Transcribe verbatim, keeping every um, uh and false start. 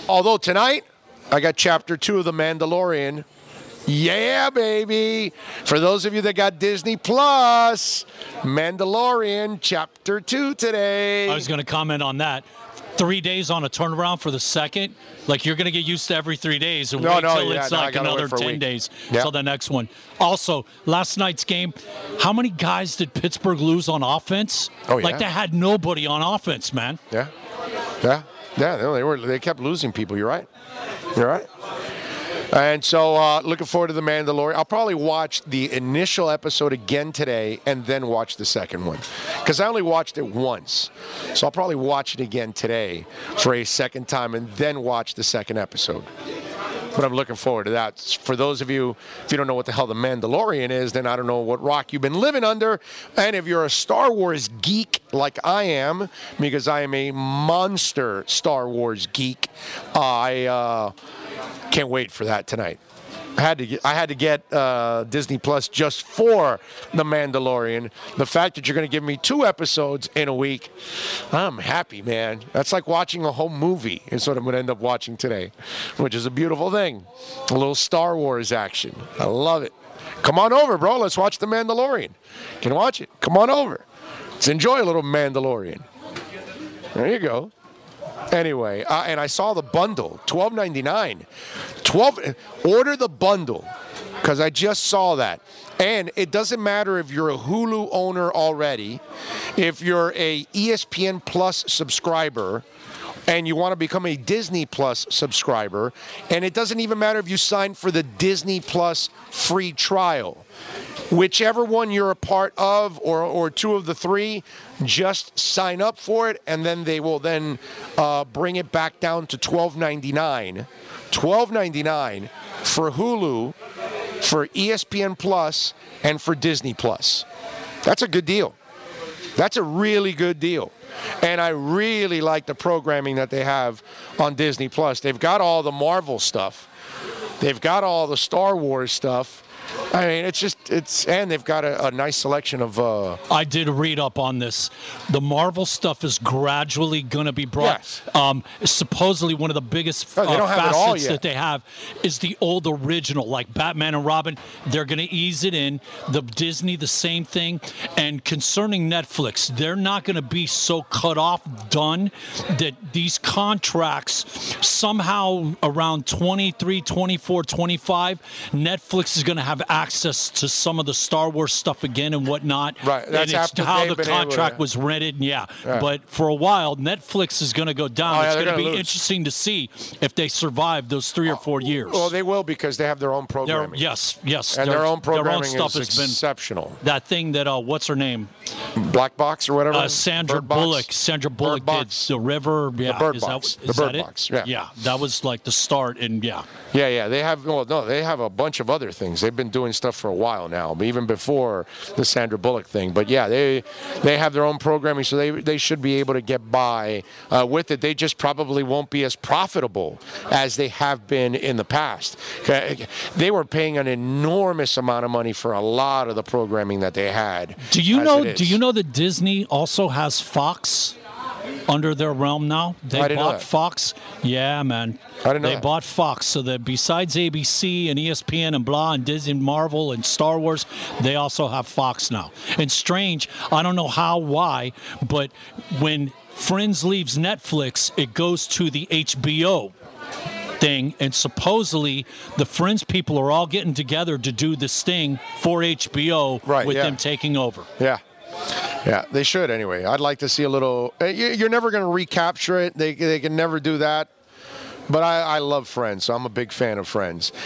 Although tonight, I got chapter two of The Mandalorian. Yeah, baby. For those of you that got Disney Plus, Mandalorian chapter two today. I was going to comment on that. Three days on a turnaround for the second. Like, you're going to get used to every three days and no, wait no, till yeah, it's no, like another ten days yep. till the next one. Also, last night's game, how many guys did Pittsburgh lose on offense? Oh, yeah. Like, they had nobody on offense, man. Yeah. Yeah. Yeah, they were. They kept losing people. You're right. You're right. And so, uh, looking forward to The Mandalorian. I'll probably watch the initial episode again today and then watch the second one. Because I only watched it once. So I'll probably watch it again today for a second time and then watch the second episode. But I'm looking forward to that. For those of you, if you don't know what the hell The Mandalorian is, then I don't know what rock you've been living under. And if you're a Star Wars geek like I am, because I am a monster Star Wars geek, I uh, can't wait for that tonight. I had to get, I had to get uh, Disney Plus just for The Mandalorian. The fact that you're going to give me two episodes in a week, I'm happy, man. That's like watching a whole movie is what I'm going to end up watching today, which is a beautiful thing. A little Star Wars action. I love it. Come on over, bro. Let's watch The Mandalorian. You can watch it. Come on over. Let's enjoy a little Mandalorian. There you go. Anyway, uh, and I saw the bundle, twelve ninety-nine. twelve order the bundle, because I just saw that. And it doesn't matter if you're a Hulu owner already, if you're a E S P N Plus subscriber, and you want to become a Disney Plus subscriber, and it doesn't even matter if you sign for the Disney Plus free trial. Whichever one you're a part of, or, or two of the three, just sign up for it, and then they will then uh, bring it back down to twelve ninety-nine. twelve ninety-nine for Hulu, for E S P N Plus, and for Disney Plus. That's a good deal. That's a really good deal. And I really like the programming that they have on Disney Plus. They've got all the Marvel stuff. They've got all the Star Wars stuff. I mean, it's just, it's, and they've got a, a nice selection of... Uh, I did read up on this. The Marvel stuff is gradually going to be brought. Yes. Um, supposedly one of the biggest Oh, they uh, don't have it all facets yet. that they have is the old original, like Batman and Robin. They're going to ease it in. The Disney, the same thing. And concerning Netflix, they're not going to be so cut off, done, that these contracts somehow around twenty-three, twenty-four, twenty-five, Netflix is going to have access to some of the Star Wars stuff again and whatnot. Right, that's and it's after how they've the been able contract to- was rented. Yeah. Yeah. But for a while, Netflix is going to go down. Oh, yeah, it's they're going to gonna be lose. interesting to see if they survive those three or four years. well, they will, because they have their own They're- programming. yes, yes. And their own programming stuff is has been exceptional. that thing that uh, what's her name? Black Box or whatever? Uh, Sandra Bird Box? Bullock. Sandra Bullock Bird did Box. The River. Yeah, Bird is Box. That, The is Bird that it? Box, yeah. yeah, that was like the start, and yeah. Yeah, yeah. They have, well, no, they have a bunch of other things. They've been doing stuff for a while now, but even before the Sandra Bullock thing. But yeah, they they have their own programming, so they they should be able to get by uh, with it. They just probably won't be as profitable as they have been in the past. They were paying an enormous amount of money for a lot of the programming that they had. Do you as know? it is. Do you know that Disney also has Fox under their realm now? They I didn't know bought that. Fox. Yeah, man. I didn't know They that. bought Fox, so that besides A B C and E S P N and blah and Disney, Marvel and Star Wars, they also have Fox now. And strange, I don't know how, why, but when Friends leaves Netflix, it goes to the H B O thing, and supposedly the Friends people are all getting together to do this thing for H B O, Right, with yeah. them taking over. Yeah. Yeah, they should anyway. I'd like to see a little. uh, you- You're never going to recapture it. They they can never do that. But I, I love Friends, so I'm a big fan of Friends.